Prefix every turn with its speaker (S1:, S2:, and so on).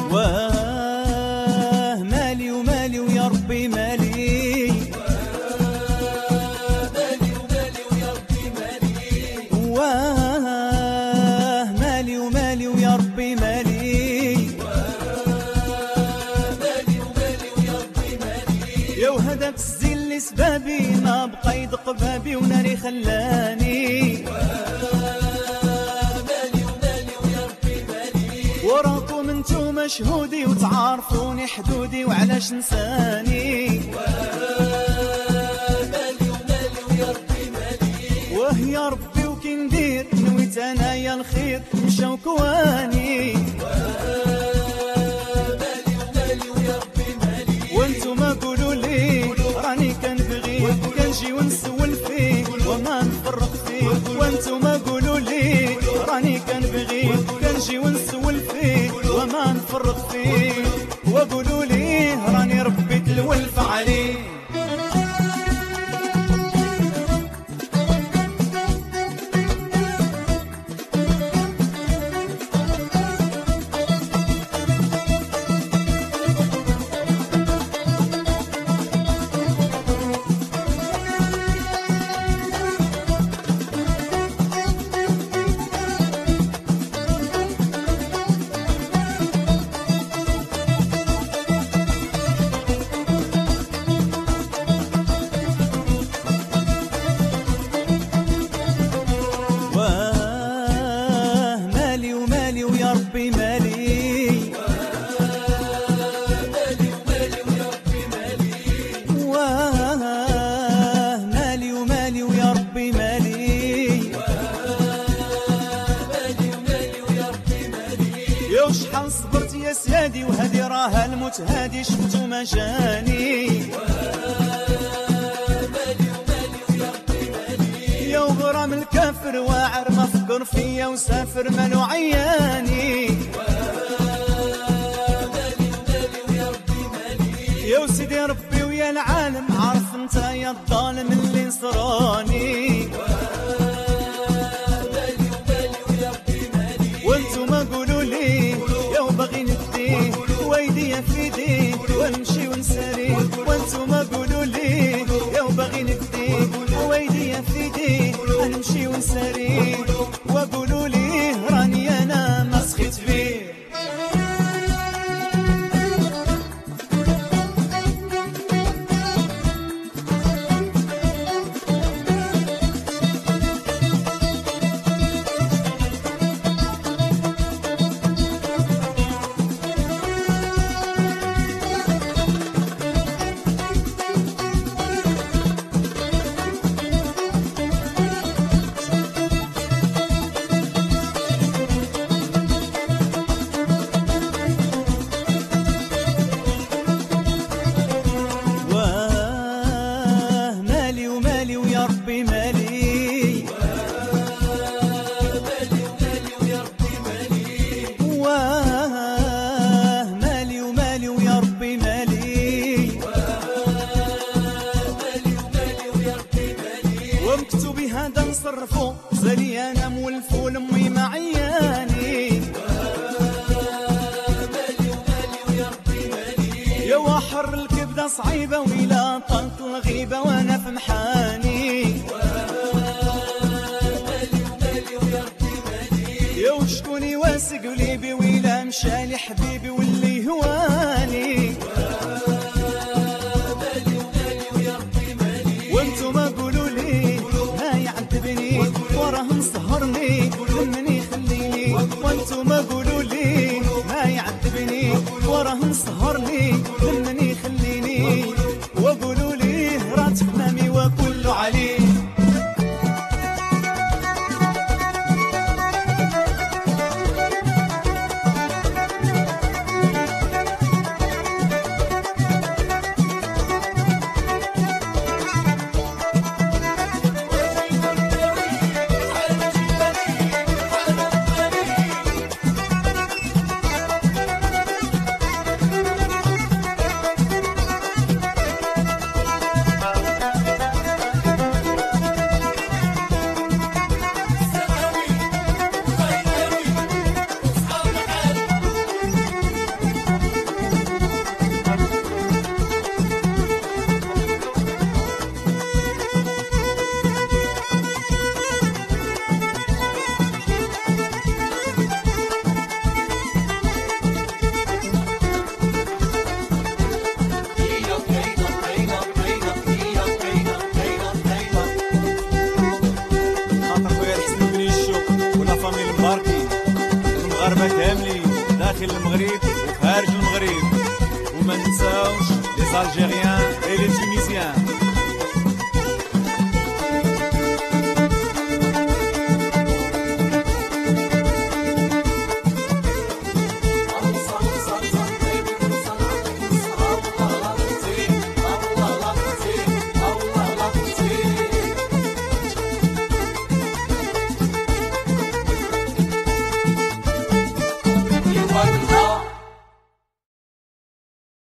S1: واه مالي ومالي ويا ربي مالي،
S2: مالي ومالي ويا ربي مالي،
S1: واه مالي ومالي ويا ربي مالي،
S2: مالي ومالي ويا ربي مالي.
S1: يا وهداك الزين اللي سبابي ما بقى يدق بابي وناري خلاني،
S2: مالي ومالي ويا ربي مالي.
S1: وراكم انتو مشهودي وتعارفوني حدودي وعلاش نساني،
S2: مالي ومالي ويا ربي مالي.
S1: واه يا ربي وكي ندير نويت انايا الخير مشاو كواني،
S2: مالي ومالي ويا ربي مالي.
S1: وانتو ما قولوا لي راني كنبغي كنجي ونسول فيه وما نفرق فيه، وانتو ما قولوا لي راني كنبغي كنجي ونسول فيه وما نفرق فيه، وقولوا لي راني ربيت الولف عليه. شحال صبرت يا سيادي وهادي راها الموت هادي شفتو ما جاني،
S2: مالي ومالي ويا ربي مالي.
S1: يا وغرام الكافر واعر ما فكر فيا وسافر مالو عياني،
S2: مالي ومالي ويا ربي مالي.
S1: يا وسيدي ربي ويا العالم عارف انت يا الظالم اللي نصراني،
S2: مالي ومالي ويا ربي مالي.
S1: وانتو ما قولوا لي يا وباغي ندي ويدي في يدي ونمشي ونسالي، وانتو ما قولوا لي يا وباغي ندي ويدي في يدي ونمشي ونسالي، وقولوا لي راني انا ما سخيت فيه. ومكتوبي هذا نصرفو زالي انا مولفو لامي ما عياني،
S2: مالي ومالي ويا ربي مالي.
S1: يا وحر الكبده صعيبه ويلا طلت الغيبه وانا في محاني،
S2: مالي ومالي ويا ربي مالي.
S1: يا وشكوني واسق قلبي ويلا مشالي حبيبي واللي هواني،
S2: مالي ومالي ويا ربي مالي.
S1: وانتو ما قولوا لي ما يعذبني وراه مسهرني لمني خليني، وانتو ما قولوا لي ما يعذبني وراه مسهرني لمني خليني، وقولوا لي رات حمامي وكله عليه. خارج المغرب وما ننساوش les Algériens et les Tunisiens.